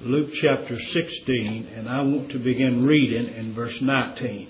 Luke chapter 16, and I want to begin reading in verse 19.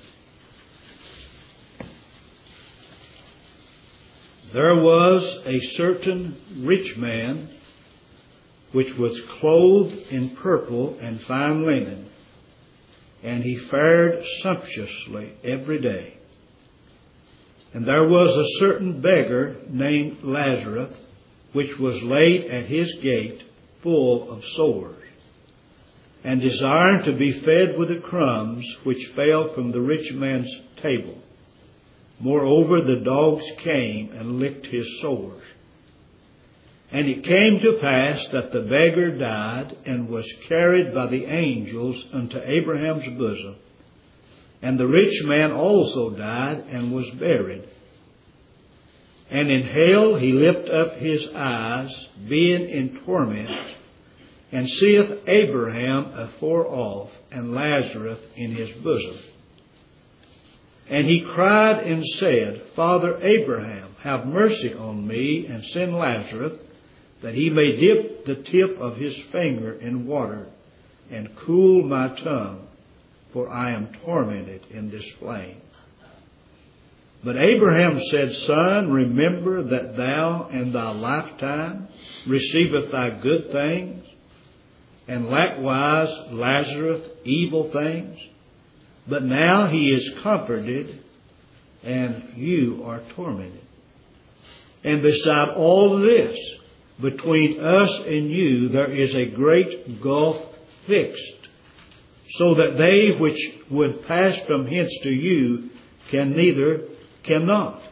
There was a certain rich man which was clothed in purple and fine linen, and he fared sumptuously every day. And there was a certain beggar named Lazarus, which was laid at his gate, full of sores, and desiring to be fed with the crumbs which fell from the rich man's table. Moreover, the dogs came and licked his sores. And it came to pass that the beggar died and was carried by the angels unto Abraham's bosom. And the rich man also died and was buried. And in hell he lift up his eyes, being in torment, and seeth Abraham afar off, and Lazarus in his bosom. And he cried and said, Father Abraham, have mercy on me, and send Lazarus, that he may dip the tip of his finger in water, and cool my tongue, for I am tormented in this flame. But Abraham said, Son, remember that thou in thy lifetime receivest thy good things, and likewise Lazarus evil things. But now he is comforted, and you are tormented. And beside all this, between us and you there is a great gulf fixed, so that they which would pass from hence to you cannot.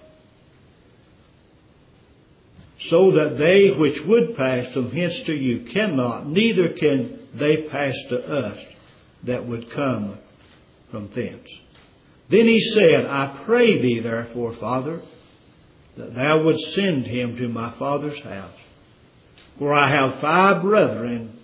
So that they which would pass from hence to you cannot, neither can they pass to us that would come from thence. Then he said, I pray thee therefore, Father, that thou wouldst send him to my father's house. For I have 5 brethren,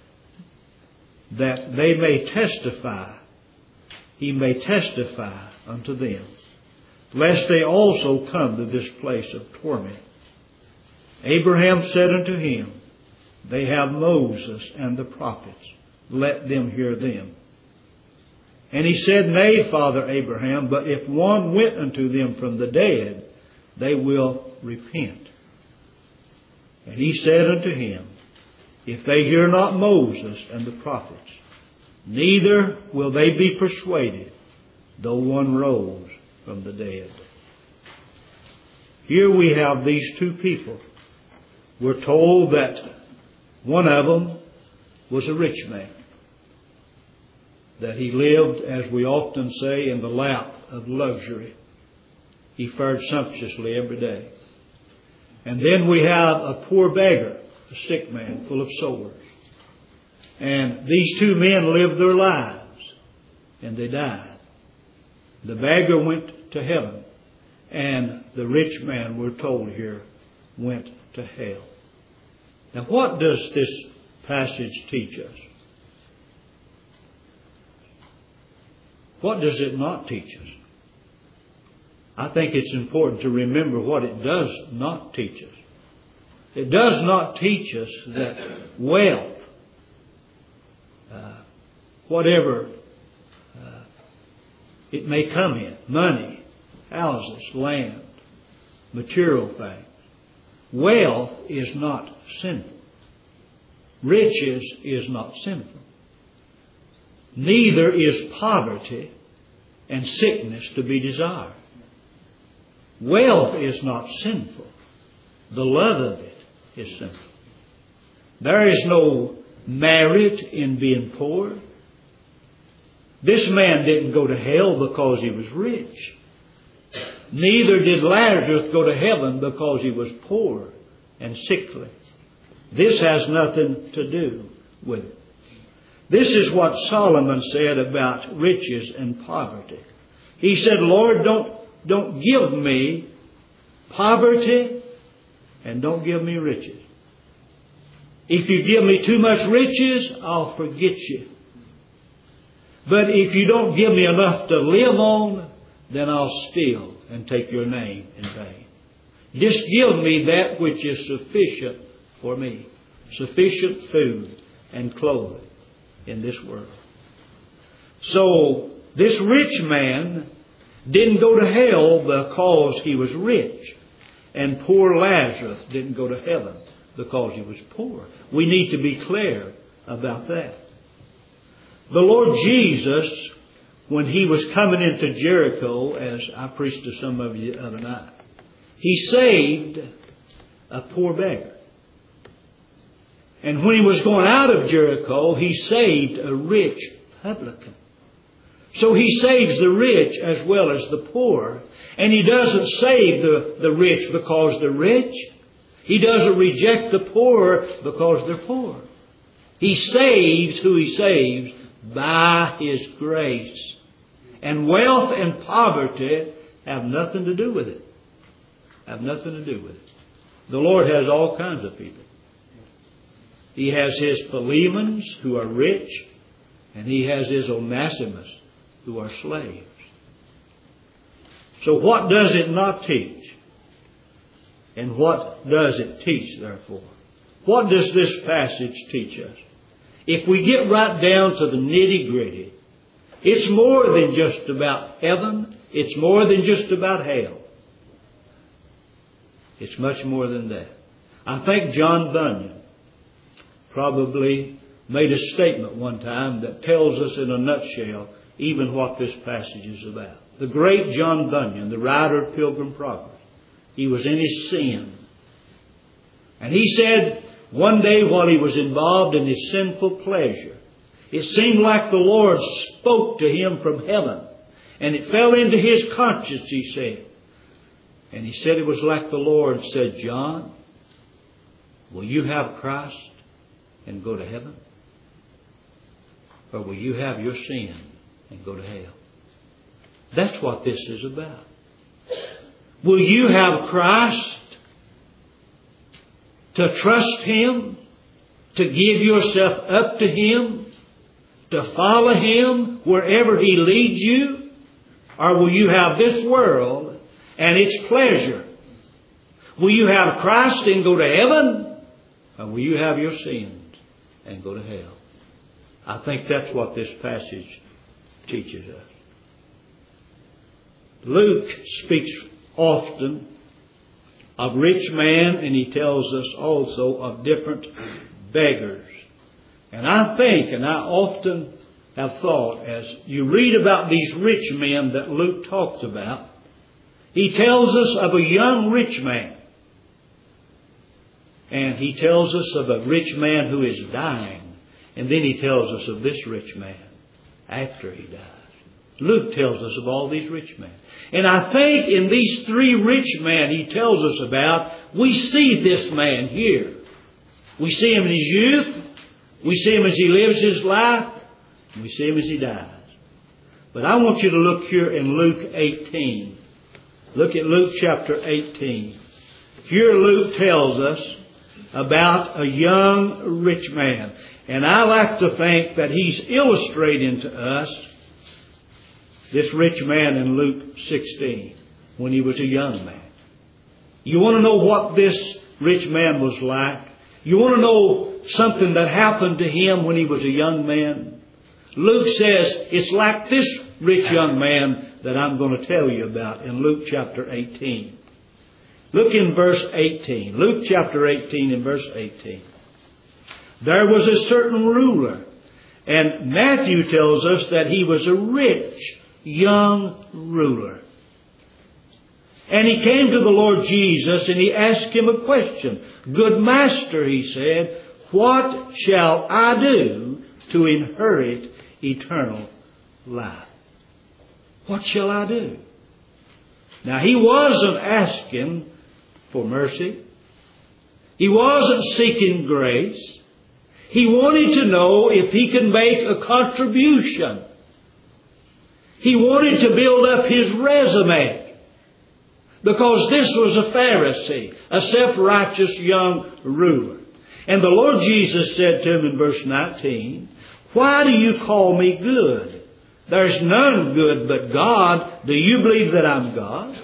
that they may testify, he may testify unto them, lest they also come to this place of torment. Abraham said unto him, They have Moses and the prophets, let them hear them. And he said, Nay, Father Abraham, but if one went unto them from the dead, they will repent. And he said unto him, If they hear not Moses and the prophets, neither will they be persuaded, though one rose from the dead. Here we have these 2 people. We're told that one of them was a rich man, that he lived, as we often say, in the lap of luxury. He fared sumptuously every day. And then we have a poor beggar, a sick man full of sores. And these 2 men lived their lives, and they died. The beggar went to heaven, and the rich man, we're told here, went to hell. Now, what does this passage teach us? What does it not teach us? I think it's important to remember what it does not teach us. It does not teach us that wealth, whatever it may come in, money, houses, land, material things, wealth is not sinful. Riches is not sinful. Neither is poverty and sickness to be desired. Wealth is not sinful. The love of it is sinful. There is no merit in being poor. This man didn't go to hell because he was rich. Neither did Lazarus go to heaven because he was poor and sickly. This has nothing to do with it. This is what Solomon said about riches and poverty. He said, Lord, don't give me poverty and don't give me riches. If you give me too much riches, I'll forget you. But if you don't give me enough to live on, then I'll steal and take your name in vain. Just give me that which is sufficient for me. Sufficient food and clothing in this world. So this rich man didn't go to hell because he was rich. And poor Lazarus didn't go to heaven because he was poor. We need to be clear about that. The Lord Jesus, when He was coming into Jericho, as I preached to some of you the other night, He saved a poor beggar. And when He was going out of Jericho, He saved a rich publican. So He saves the rich as well as the poor. And He doesn't save the rich because they're rich. He doesn't reject the poor because they're poor. He saves who He saves by His grace. And wealth and poverty have nothing to do with it. Have nothing to do with it. The Lord has all kinds of people. He has His Philemons who are rich, and He has His Onesimus who are slaves. So what does it not teach? And what does it teach, therefore? What does this passage teach us? If we get right down to the nitty-gritty, it's more than just about heaven. It's more than just about hell. It's much more than that. I think John Bunyan probably made a statement one time that tells us in a nutshell even what this passage is about. The great John Bunyan, the writer of Pilgrim Progress, he was in his sin. And he said one day while he was involved in his sinful pleasure, it seemed like the Lord spoke to him from heaven. And it fell into his conscience, he said. And he said it was like the Lord said, John, will you have Christ and go to heaven? Or will you have your sin and go to hell? That's what this is about. Will you have Christ, to trust Him, to give yourself up to Him, to follow Him wherever He leads you? Or will you have this world and its pleasure? Will you have Christ and go to heaven? Or will you have your sins and go to hell? I think that's what this passage teaches us. Luke speaks often of rich man, and he tells us also of different beggars. And I think, and I often have thought, as you read about these rich men that Luke talks about, he tells us of a young rich man. And he tells us of a rich man who is dying. And then he tells us of this rich man after he dies. Luke tells us of all these rich men. And I think in these three rich men he tells us about, we see this man here. We see him in his youth. We see him as he lives his life. And we see him as he dies. But I want you to look here in Luke 18. Look at Luke chapter 18. Here Luke tells us about a young rich man. And I like to think that he's illustrating to us this rich man in Luke 16 when he was a young man. You want to know what this rich man was like? You want to know something that happened to him when he was a young man? Luke says it's like this rich young man that I'm going to tell you about in Luke chapter 18. Look in verse 18. Luke chapter 18 and verse 18. There was a certain ruler, and Matthew tells us that he was a rich young ruler. And he came to the Lord Jesus and he asked Him a question. Good Master, he said, what shall I do to inherit eternal life? What shall I do? Now he wasn't asking for mercy. He wasn't seeking grace. He wanted to know if he could make a contribution. He wanted to build up his resume. Because this was a Pharisee, a self-righteous young ruler. And the Lord Jesus said to him in verse 19, why do you call me good? There's none good but God. Do you believe that I'm God?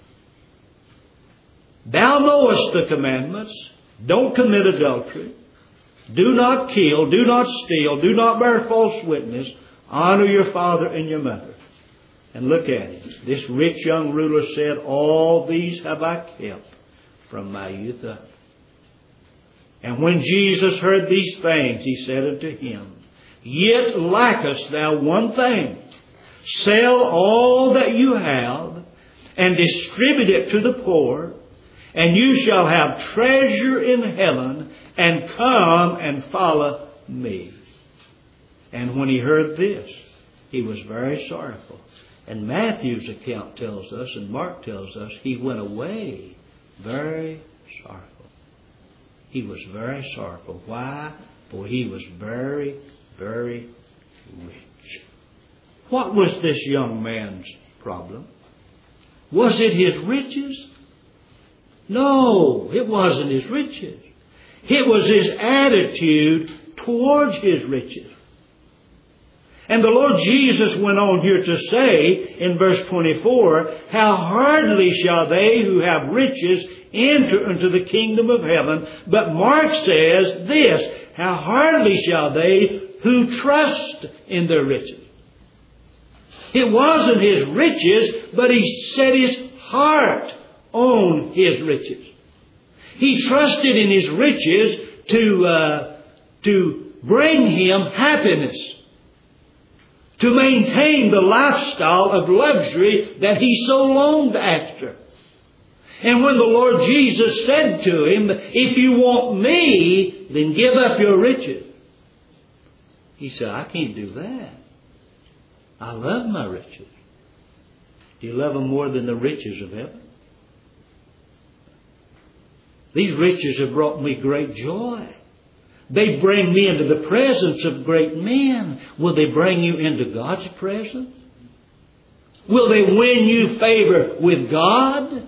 Thou knowest the commandments. Don't commit adultery. Do not kill, do not steal, do not bear false witness, honor your father and your mother. And look at him. This rich young ruler said, all these have I kept from my youth up. And when Jesus heard these things, he said unto him, Yet lackest thou one thing. Sell all that you have, and distribute it to the poor, and you shall have treasure in heaven, and come and follow me. And when he heard this, he was very sorrowful. And Matthew's account tells us, and Mark tells us, he went away very sorrowful. He was very sorrowful. Why? For he was very, very rich. What was this young man's problem? Was it his riches? No, it wasn't his riches. It was his attitude towards his riches. And the Lord Jesus went on here to say in verse 24, How hardly shall they who have riches enter into the kingdom of heaven. But Mark says this, How hardly shall they who trust in their riches. It wasn't his riches, but he set his heart on his riches. He trusted in his riches to bring him happiness, to maintain the lifestyle of luxury that he so longed after. And when the Lord Jesus said to him, If you want me, then give up your riches. He said, I can't do that. I love my riches. Do you love them more than the riches of heaven? These riches have brought me great joy. They bring me into the presence of great men. Will they bring you into God's presence? Will they win you favor with God?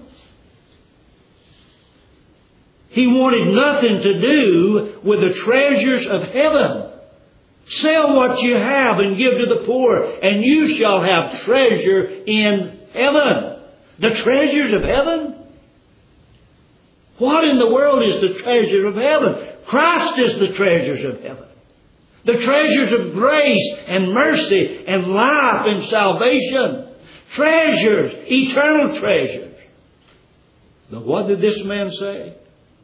He wanted nothing to do with the treasures of heaven. Sell what you have and give to the poor, and you shall have treasure in heaven. The treasures of heaven? What in the world is the treasure of heaven? Christ is the treasures of heaven. The treasures of grace and mercy and life and salvation. Treasures, eternal treasures. But what did this man say?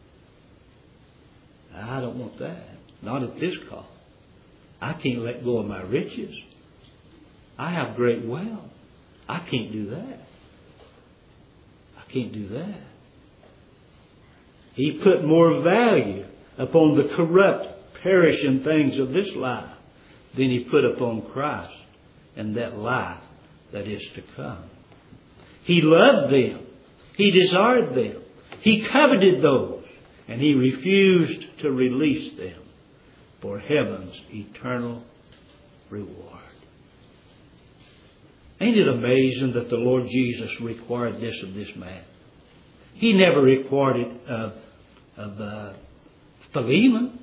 I don't want that. Not at this cost. I can't let go of my riches. I have great wealth. I can't do that. I can't do that. He put more value upon the corrupt, perishing things of this life than he put upon Christ and that life that is to come. He loved them. He desired them. He coveted those. And he refused to release them for heaven's eternal reward. Ain't it amazing that the Lord Jesus required this of this man? He never required it of Philemon.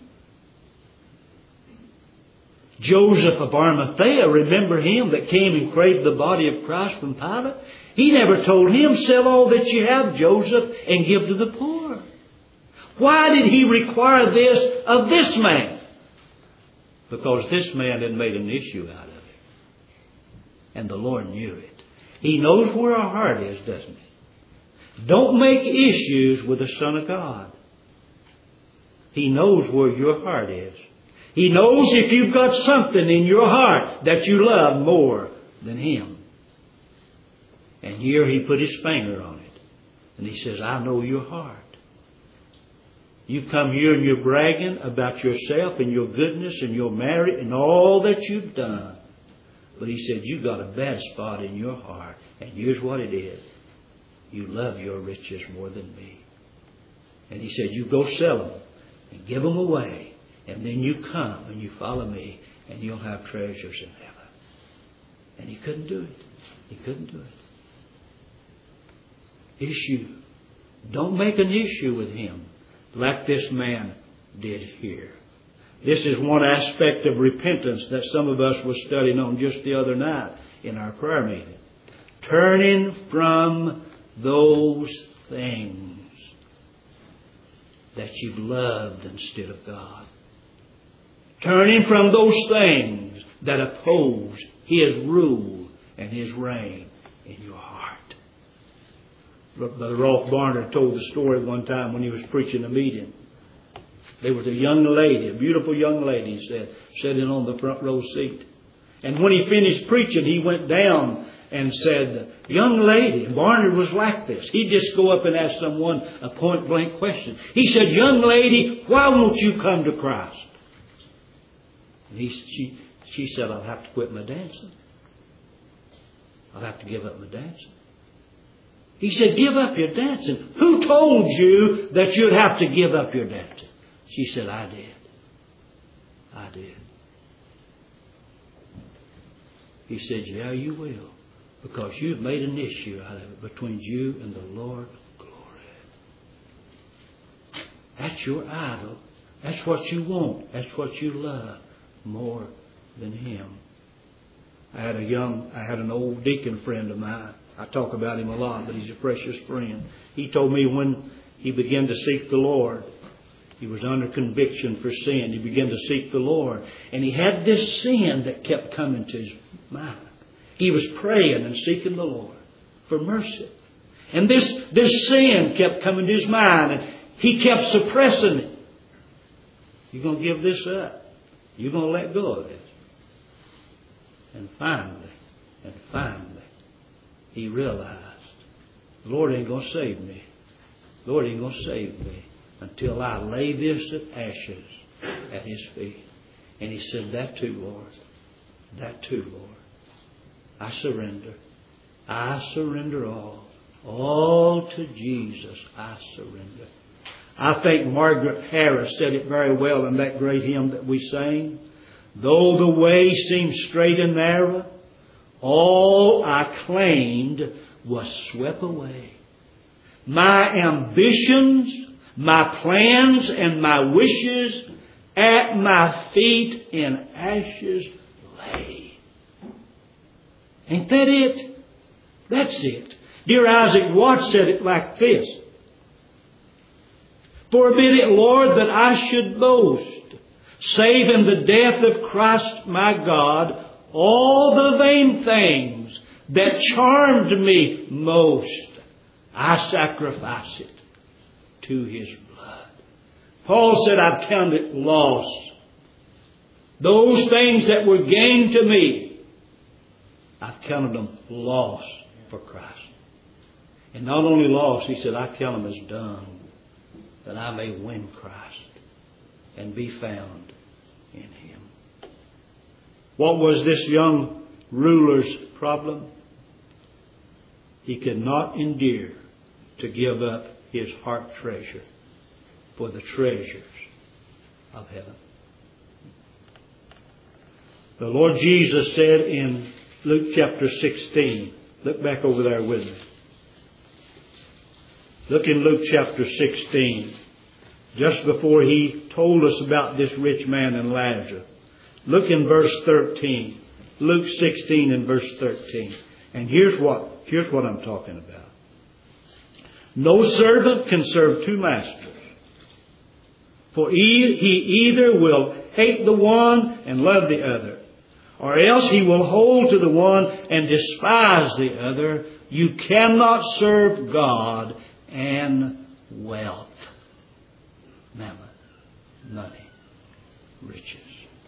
Joseph of Arimathea, remember him that came and craved the body of Christ from Pilate? He never told him, sell all that you have, Joseph, and give to the poor. Why did he require this of this man? Because this man had made an issue out of it. And the Lord knew it. He knows where our heart is, doesn't he? Don't make issues with the Son of God. He knows where your heart is. He knows if you've got something in your heart that you love more than Him. And here He put His finger on it. And He says, I know your heart. You come here and you're bragging about yourself and your goodness and your merit and all that you've done. But He said, you've got a bad spot in your heart. And here's what it is. You love your riches more than me. And He said, you go sell them and give them away. And then you come and you follow me and you'll have treasures in heaven. And He couldn't do it. He couldn't do it. Issue. Don't make an issue with Him like this man did here. This is one aspect of repentance that some of us were studying on just the other night in our prayer meeting. Turning from those things that you've loved instead of God. Turning from those things that oppose His rule and His reign in your heart. Brother Rolf Barner told the story one time when he was preaching a meeting. There was a young lady, a beautiful young lady, he said, sitting on the front row seat. And when he finished preaching, he went down and said, young lady, Barnard was like this. He'd just go up and ask someone a point blank question. He said, young lady, why won't you come to Christ? And she said, I'll have to quit my dancing. I'll have to give up my dancing. He said, give up your dancing. Who told you that you'd have to give up your dancing? She said, I did. I did. He said, yeah, you will. Because you've made an issue out of it between you and the Lord of glory. That's your idol. That's what you want. That's what you love more than Him. I had an old deacon friend of mine. I talk about him a lot, but he's a precious friend. He told me when he began to seek the Lord, he was under conviction for sin. He began to seek the Lord. And he had this sin that kept coming to his mind. He was praying and seeking the Lord for mercy. And this sin kept coming to his mind. And he kept suppressing it. You're going to give this up. You're going to let go of this. And finally, he realized, the Lord ain't going to save me. The Lord ain't going to save me until I lay this at ashes at His feet. And he said, that too, Lord. That too, Lord. I surrender. I surrender all. All to Jesus I surrender. I think Margaret Harris said it very well in that great hymn that we sang. Though the way seemed straight and narrow, all I claimed was swept away. My ambitions, my plans, and my wishes at my feet in ashes lay. Ain't that it? That's it. Dear Isaac Watts said it like this. Forbid it, Lord, that I should boast, save in the death of Christ my God, all the vain things that charmed me most, I sacrifice it to His blood. Paul said, I've counted it loss. Those things that were gain to me, I've counted them loss for Christ. And not only loss, he said, I count them as dung, that I may win Christ and be found in Him. What was this young ruler's problem? He could not endure to give up his heart treasure for the treasures of heaven. The Lord Jesus said in Luke chapter 16, look back over there with me. Look in Luke chapter 16, just before He told us about this rich man and Lazarus. Look in verse 13. Luke 16 and verse 13. And here's what I'm talking about. No servant can serve two masters. For he either will hate the one and love the other, or else he will hold to the one and despise the other. You cannot serve God and wealth. Mammon, money, riches.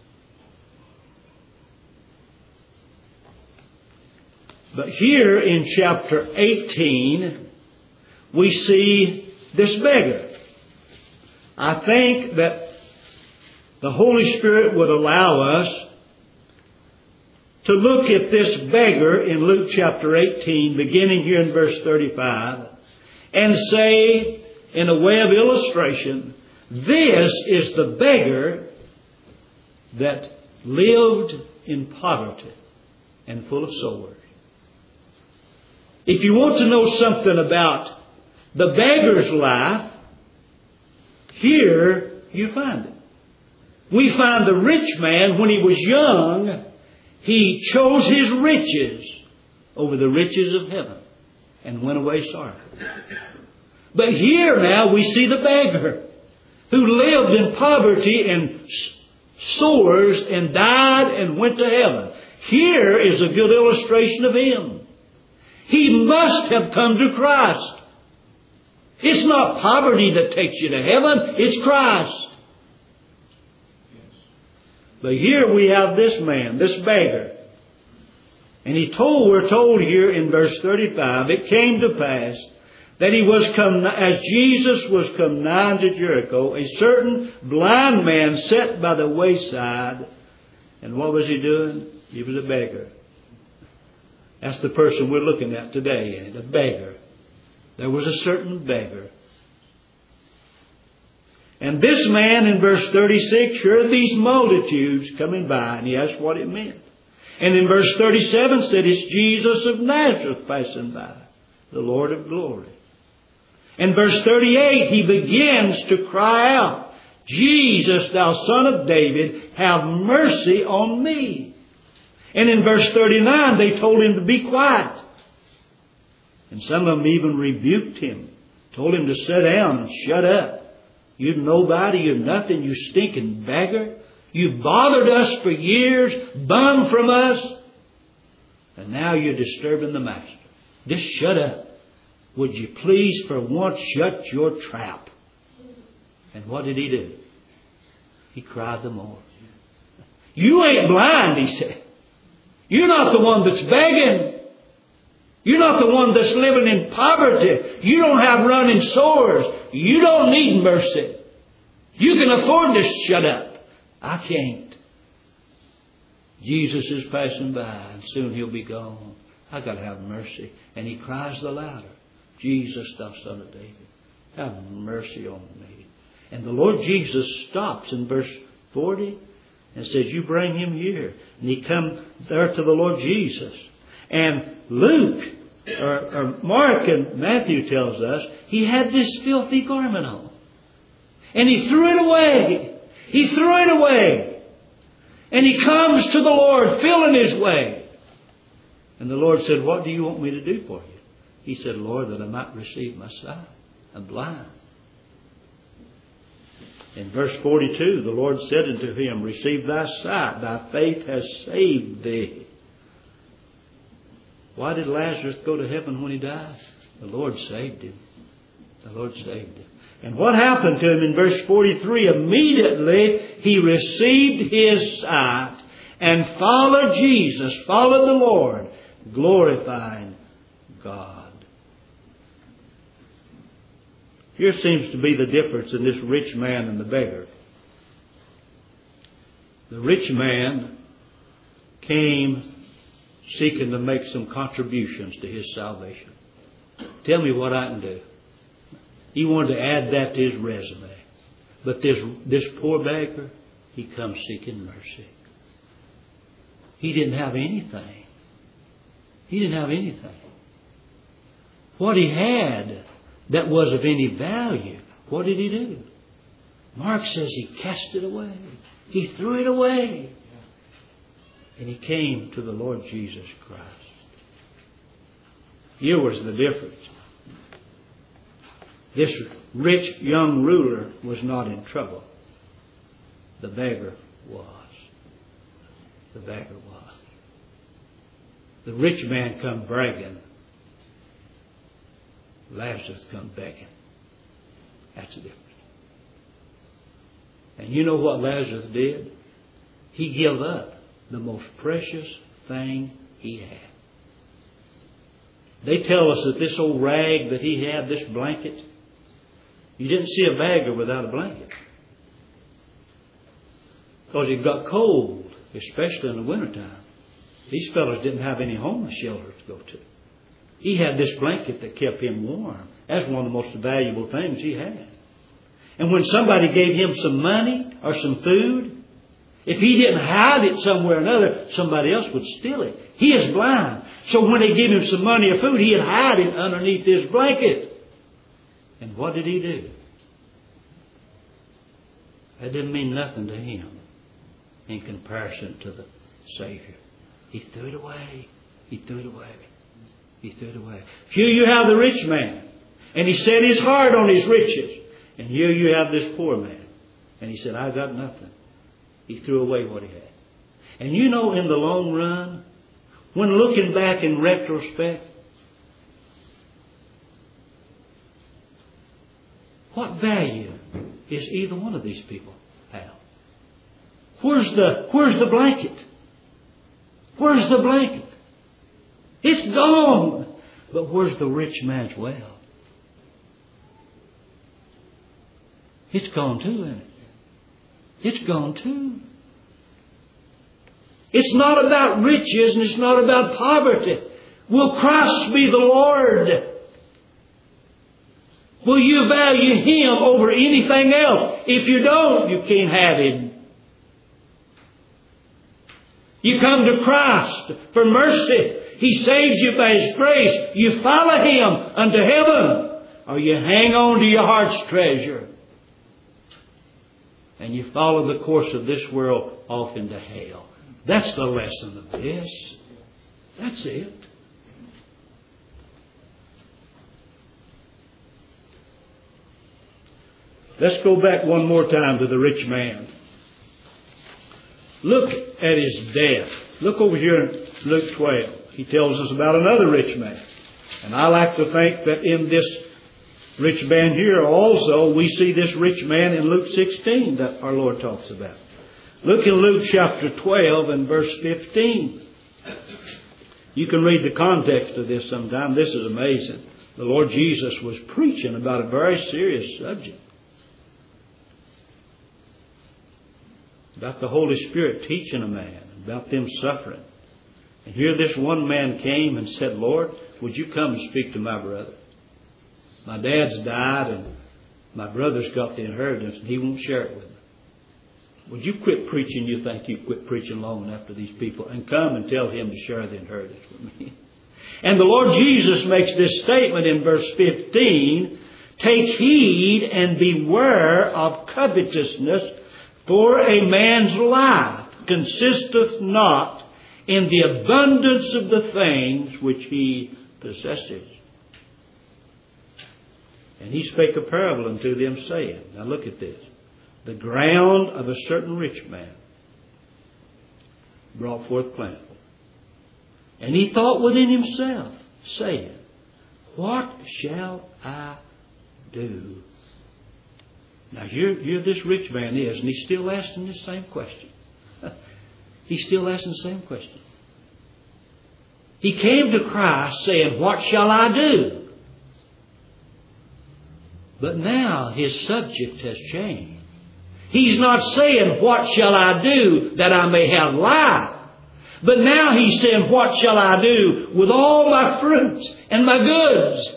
But here in chapter 18, we see this beggar. I think that the Holy Spirit would allow us to look at this beggar in Luke chapter 18, beginning here in verse 35, and say, in a way of illustration, this is the beggar that lived in poverty and full of sores. If you want to know something about the beggar's life, here you find it. We find the rich man, when he was young, he chose his riches over the riches of heaven and went away sorrowful. But here now we see the beggar who lived in poverty and sores and died and went to heaven. Here is a good illustration of him. He must have come to Christ. It's not poverty that takes you to heaven, it's Christ. But here we have this man, this beggar. And we're told here in verse 35, it came to pass that he was come, as Jesus was come nigh to Jericho, a certain blind man sat by the wayside. And what was he doing? He was a beggar. That's the person we're looking at today, a beggar. There was a certain beggar. And this man in verse 36 heard these multitudes coming by, and he asked what it meant. And in verse 37 said, it's Jesus of Nazareth passing by, the Lord of glory. And verse 38, he begins to cry out, Jesus, thou son of David, have mercy on me. And in verse 39, they told him to be quiet. And some of them even rebuked him, told him to sit down and shut up. You're nobody, you're nothing, you stinking beggar. You bothered us for years, bum from us, and now you're disturbing the master. Just shut up. Would you please for once shut your trap? And what did he do? He cried the more. You ain't blind, he said. You're not the one that's begging. You're not the one that's living in poverty. You don't have running sores. You don't need mercy. You can afford to shut up. I can't. Jesus is passing by and soon he'll be gone. I got to have mercy. And he cries the louder, Jesus, thou son of David, have mercy on me. And the Lord Jesus stops in verse 40 and says, you bring him here. And he come there to the Lord Jesus. And Luke, or Mark and Matthew tells us, he had this filthy garment on. And he threw it away. He threw it away. And he comes to the Lord, feeling his way. And the Lord said, what do you want me to do for you? He said, Lord, that I might receive my sight. I'm blind. In verse 42, the Lord said unto him, receive thy sight. Thy faith has saved thee. Why did Lazarus go to heaven when he died? The Lord saved him. The Lord saved him. And what happened to him in verse 43? Immediately he received his sight and followed Jesus, followed the Lord, glorifying God. Here seems to be the difference in this rich man and the beggar. The rich man came seeking to make some contributions to his salvation. Tell me what I can do. He wanted to add that to his resume. But this poor beggar, he comes seeking mercy. He didn't have anything. He didn't have anything. What he had that was of any value, what did he do? Mark says he cast it away. He threw it away. And he came to the Lord Jesus Christ. Here was the difference. This rich young ruler was not in trouble. The beggar was. The beggar was. The rich man come bragging. Lazarus come begging. That's the difference. And you know what Lazarus did? He gave up the most precious thing he had. They tell us that this old rag that he had, this blanket, you didn't see a beggar without a blanket. Because it got cold, especially in the wintertime. These fellows didn't have any homeless shelter to go to. He had this blanket that kept him warm. That's one of the most valuable things he had. And when somebody gave him some money or some food, if he didn't hide it somewhere or another, somebody else would steal it. He is blind. So when they gave him some money or food, he'd hide it underneath his blanket. And what did he do? That didn't mean nothing to him in comparison to the Savior. He threw it away. He threw it away. He threw it away. Here you have the rich man. And he set his heart on his riches. And here you have this poor man. And he said, I got nothing. He threw away what he had. And you know, in the long run, when looking back in retrospect, what value is either one of these people have? Where's the blanket? Where's the blanket? It's gone. But where's the rich man's well? It's gone too, isn't it? It's gone too. It's not about riches and it's not about poverty. Will Christ be the Lord? Will you value Him over anything else? If you don't, you can't have Him. You come to Christ for mercy. He saves you by His grace. You follow Him unto heaven. Or you hang on to your heart's treasure. And you follow the course of this world off into hell. That's the lesson of this. That's it. Let's go back one more time to the rich man. Look at his death. Look over here in Luke 12. He tells us about another rich man. And I like to think that in this rich man here also, we see this rich man in Luke 16 that our Lord talks about. Look in Luke chapter 12 and verse 15. You can read the context of this sometime. This is amazing. The Lord Jesus was preaching about a very serious subject. About the Holy Spirit teaching a man, about them suffering. And here this one man came and said, Lord, would you come and speak to my brother? My dad's died and my brother's got the inheritance and he won't share it with me. Would you quit preaching? You think you quit preaching long enough to these people and come and tell him to share the inheritance with me? And the Lord Jesus makes this statement in verse 15. Take heed and beware of covetousness, for a man's life consisteth not in the abundance of the things which he possesses. And he spake a parable unto them, saying, now look at this. The ground of a certain rich man brought forth plentiful. And he thought within himself, saying, what shall I do? Now here this rich man is, and he's still asking the same question. He's still asking the same question. He came to Christ saying, what shall I do? But now his subject has changed. He's not saying, what shall I do that I may have life? But now he's saying, what shall I do with all my fruits and my goods?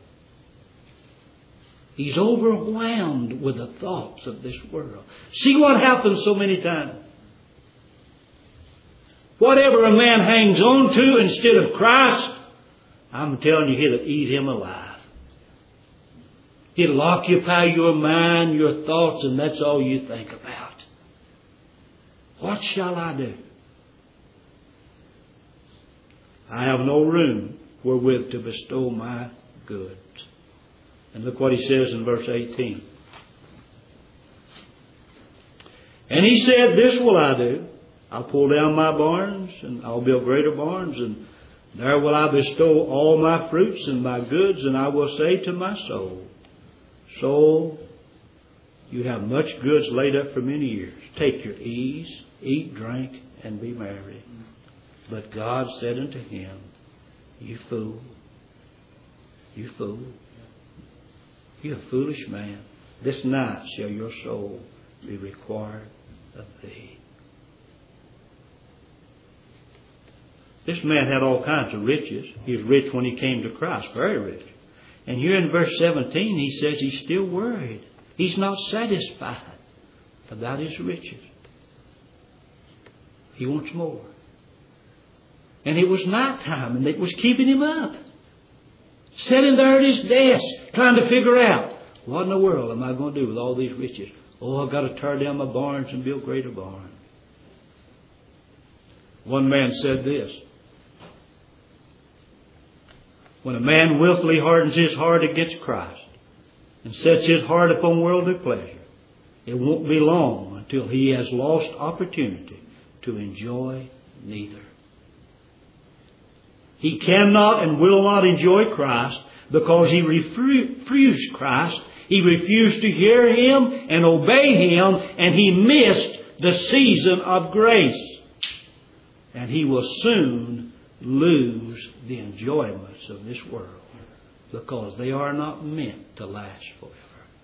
He's overwhelmed with the thoughts of this world. See what happens so many times. Whatever a man hangs on to instead of Christ, I'm telling you, he'll eat him alive. It'll occupy your mind, your thoughts, and that's all you think about. What shall I do? I have no room wherewith to bestow my goods. And look what he says in verse 18. And he said, this will I do. I'll pull down my barns, and I'll build greater barns, and there will I bestow all my fruits and my goods, and I will say to my soul, soul, you have much goods laid up for many years. Take your ease, eat, drink, and be merry. But God said unto him, you fool, you fool, you a foolish man. This night shall your soul be required of thee. This man had all kinds of riches. He was rich when he came to Christ, very rich. And here in verse 17 he says he's still worried. He's not satisfied about his riches. He wants more. And it was nighttime and it was keeping him up. Sitting there at his desk trying to figure out, what in the world am I going to do with all these riches? Oh, I've got to tear down my barns and build greater barns. One man said this. When a man willfully hardens his heart against Christ and sets his heart upon worldly pleasure, it won't be long until he has lost opportunity to enjoy neither. He cannot and will not enjoy Christ because he refused Christ. He refused to hear Him and obey Him, and he missed the season of grace. And he will soon lose the enjoyments of this world because they are not meant to last forever.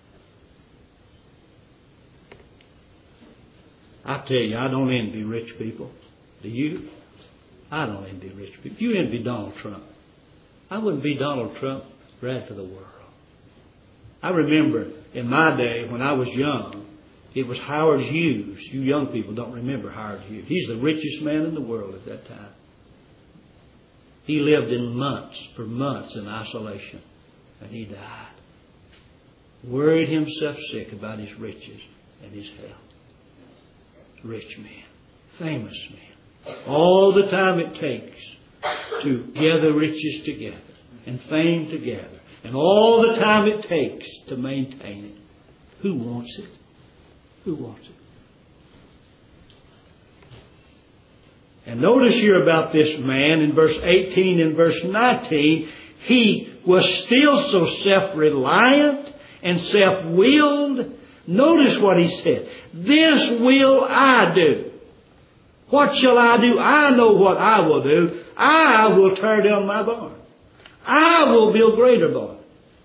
I tell you, I don't envy rich people. Do you? I don't envy rich people. You envy Donald Trump. I wouldn't be Donald Trump, glad for the world. I remember in my day when I was young, it was Howard Hughes. You young people don't remember Howard Hughes. He's the richest man in the world at that time. He lived for months in isolation, and he died. Worried himself sick about his riches and his health. Rich man, famous man. All the time it takes to gather riches together and fame together, and all the time it takes to maintain it. Who wants it? Who wants it? And notice here about this man in verse 18 and verse 19, he was still so self-reliant and self-willed. Notice what he said. This will I do. What shall I do? I know what I will do. I will tear down my barn. I will build greater barns.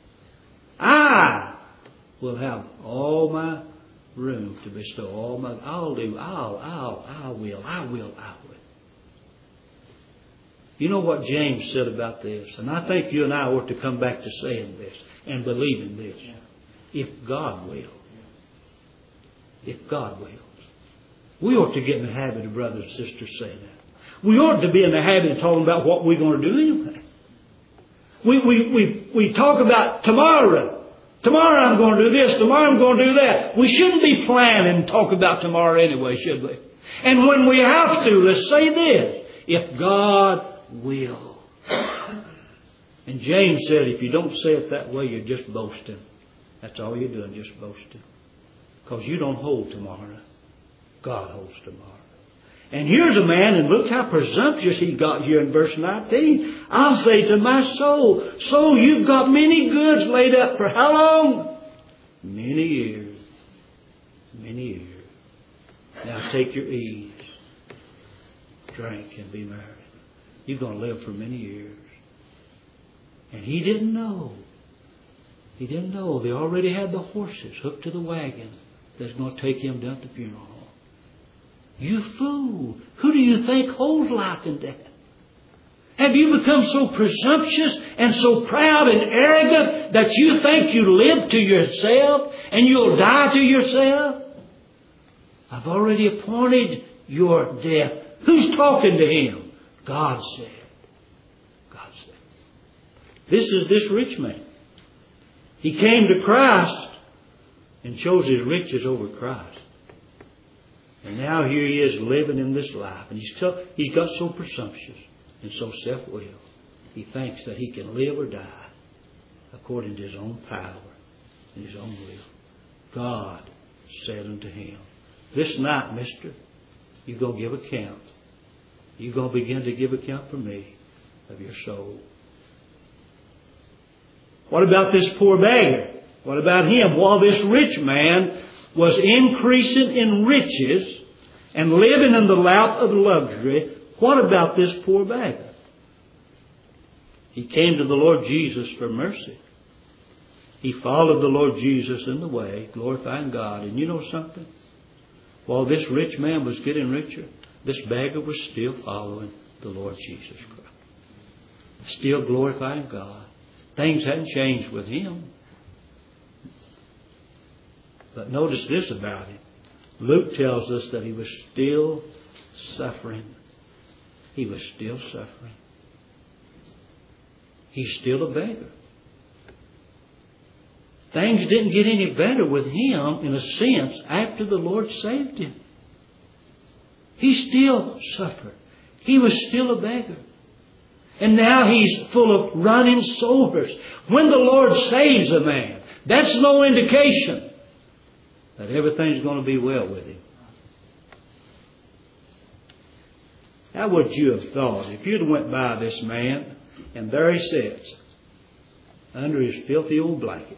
I will have all my room to bestow all my, I will. You know what James said about this? And I think you and I ought to come back to saying this and believing this. If God will. If God wills. We ought to get in the habit of brothers and sisters saying that. We ought to be in the habit of talking about what we're going to do anyway. We talk about tomorrow. Tomorrow I'm going to do this. Tomorrow I'm going to do that. We shouldn't be planning and talk about tomorrow anyway, should we? And when we have to, let's say this. If God will. And James said, if you don't say it that way, you're just boasting. That's all you're doing, just boasting. Because you don't hold tomorrow. God holds tomorrow. And here's a man, and look how presumptuous he got here in verse 19. I'll say to my soul, soul, you've got many goods laid up for how long? Many years. Many years. Now take your ease. Drink and be merry. You're going to live for many years. And he didn't know. He didn't know. They already had the horses hooked to the wagon that's going to take him down to the funeral home. You fool! Who do you think holds life and death? Have you become so presumptuous and so proud and arrogant that you think you live to yourself and you'll die to yourself? I've already appointed your death. Who's talking to him? God said. God said. This is this rich man. He came to Christ and chose his riches over Christ. And now here he is living in this life. And he's got so presumptuous and so self-willed. He thinks that he can live or die according to his own power and his own will. God said unto him, this night, mister, you're going to give account. You're going to begin to give account for me of your soul. What about this poor beggar? What about him? While this rich man was increasing in riches and living in the lap of luxury, what about this poor beggar? He came to the Lord Jesus for mercy. He followed the Lord Jesus in the way, glorifying God. And you know something? While this rich man was getting richer, this beggar was still following the Lord Jesus Christ. Still glorifying God. Things hadn't changed with him. But notice this about him. Luke tells us that he was still suffering. He was still suffering. He's still a beggar. Things didn't get any better with him, in a sense, after the Lord saved him. He still suffered. He was still a beggar. And now he's full of running sores. When the Lord saves a man, that's no indication that everything's going to be well with him. How would you have thought if you'd went by this man and there he sits under his filthy old blanket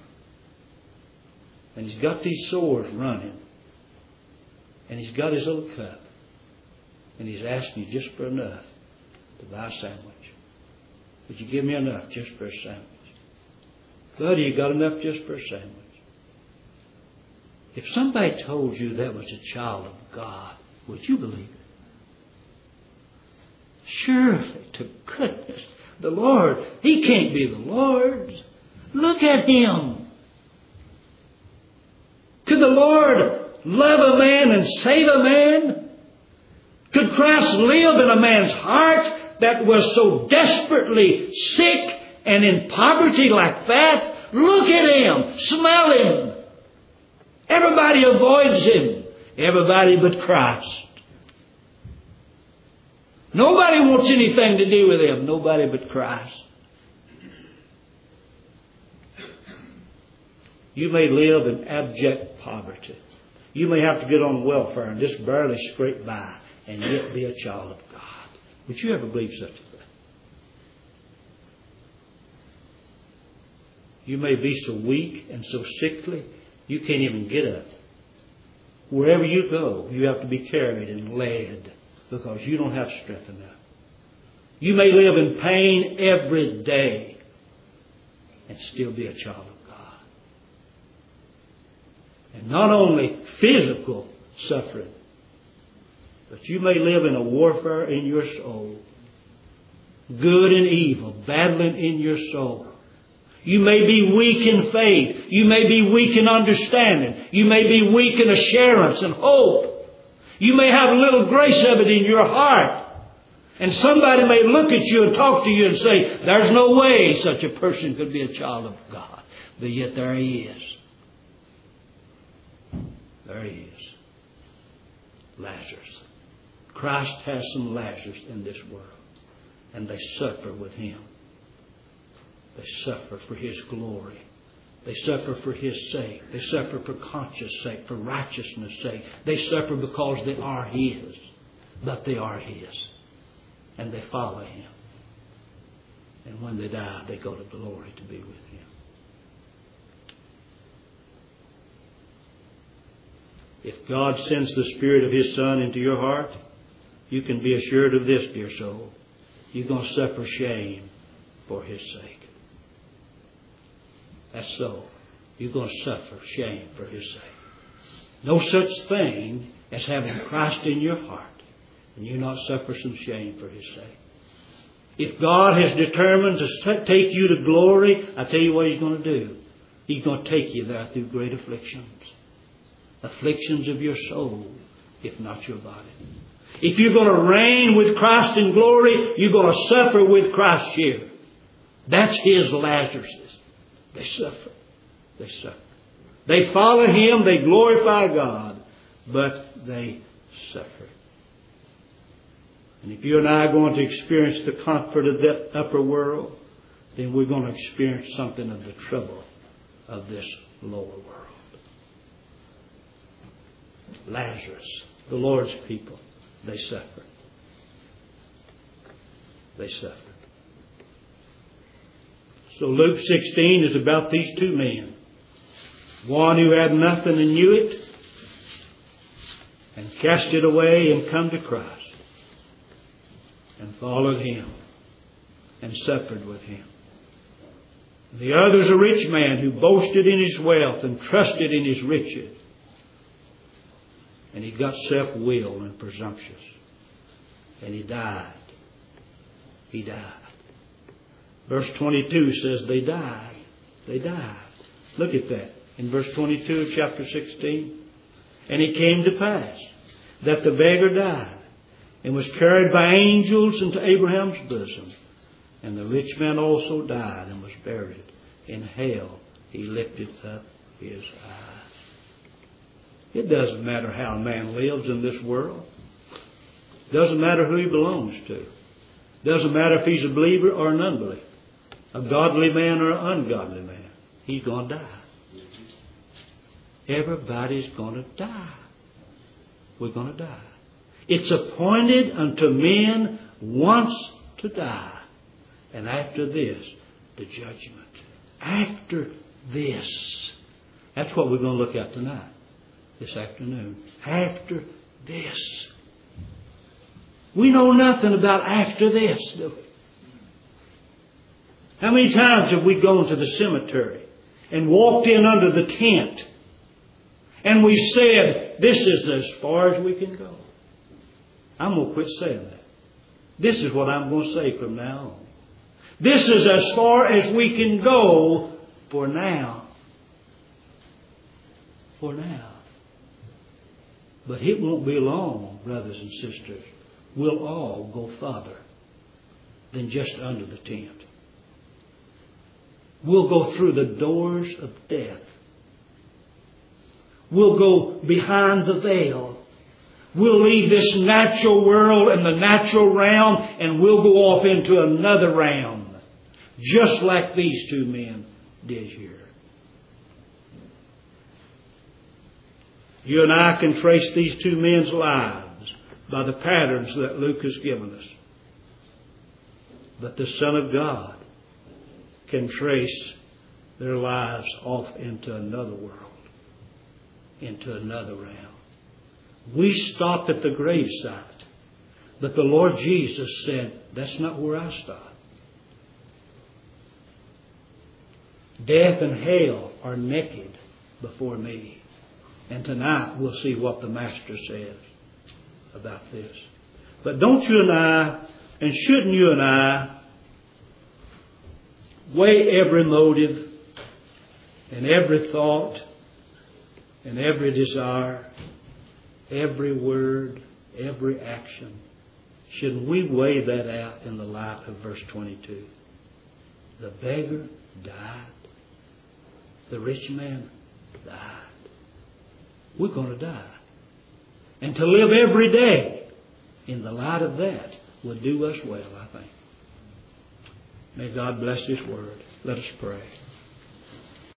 and he's got these sores running and he's got his little cup and he's asking you just for enough to buy a sandwich. Would you give me enough just for a sandwich? Buddy, you got enough just for a sandwich? If somebody told you that was a child of God, would you believe it? Surely, to goodness, the Lord, He can't be the Lord's. Look at Him. Could the Lord love a man and save a man? Could Christ live in a man's heart that was so desperately sick and in poverty like that? Look at Him. Smell Him. Everybody avoids Him. Everybody but Christ. Nobody wants anything to do with Him. Nobody but Christ. You may live in abject poverty. You may have to get on welfare and just barely scrape by and yet be a child of God. Would you ever believe such a thing? You may be so weak and so sickly you can't even get up. Wherever you go, you have to be carried and led because you don't have strength enough. You may live in pain every day and still be a child of God. And not only physical suffering, but you may live in a warfare in your soul. Good and evil battling in your soul. You may be weak in faith. You may be weak in understanding. You may be weak in assurance and hope. You may have a little grace of it in your heart. And somebody may look at you and talk to you and say, there's no way such a person could be a child of God. But yet there he is. There he is. Lazarus. Christ has some Lazarus in this world. And they suffer with him. They suffer for His glory. They suffer for His sake. They suffer for conscience sake, for righteousness sake. They suffer because they are His. But they are His. And they follow Him. And when they die, they go to glory to be with Him. If God sends the Spirit of His Son into your heart, you can be assured of this, dear soul. You're going to suffer shame for His sake. That's so. You're going to suffer shame for His sake. No such thing as having Christ in your heart and you not suffer some shame for His sake. If God has determined to take you to glory, I tell you what He's going to do. He's going to take you there through great afflictions. Afflictions of your soul, if not your body. If you're going to reign with Christ in glory, you're going to suffer with Christ here. That's His Lazarus. They suffer. They suffer. They follow Him. They glorify God. But they suffer. And if you and I are going to experience the comfort of that upper world, then we're going to experience something of the trouble of this lower world. Lazarus, the Lord's people, they suffer. They suffer. So Luke 16 is about these two men. One who had nothing and knew it and cast it away and come to Christ and followed Him and suffered with Him. The other is a rich man who boasted in his wealth and trusted in his riches. And he got self-willed and presumptuous. And he died. He died. Verse 22 says they died. They died. Look at that. In verse 22 of chapter 16. And it came to pass that the beggar died and was carried by angels into Abraham's bosom. And the rich man also died and was buried. In hell he lifted up his eyes. It doesn't matter how a man lives in this world. It doesn't matter who he belongs to. It doesn't matter if he's a believer or an unbeliever. A godly man or an ungodly man. He's going to die. Everybody's going to die. We're going to die. It's appointed unto men once to die, and after this, the judgment. After this. That's what we're going to look at tonight, this afternoon. After this. We know nothing about after this, do we? How many times have we gone to the cemetery and walked in under the tent and we said, this is as far as we can go? I'm going to quit saying that. This is what I'm going to say from now on. This is as far as we can go for now. For now. But it won't be long, brothers and sisters. We'll all go farther than just under the tent. We'll go through the doors of death. We'll go behind the veil. We'll leave this natural world and the natural realm, and we'll go off into another realm, just like these two men did here. You and I can trace these two men's lives by the patterns that Luke has given us. But the Son of God can trace their lives off into another world, into another realm. We stopped at the gravesite, but the Lord Jesus said, that's not where I stop. Death and hell are naked before me. And tonight we'll see what the Master says about this. But don't you and I, and shouldn't you and I, weigh every motive and every thought and every desire, every word, every action? Shouldn't we weigh that out in the light of verse 22? The beggar died. The rich man died. We're going to die. And to live every day in the light of that would do us well, I think. May God bless His word. Let us pray.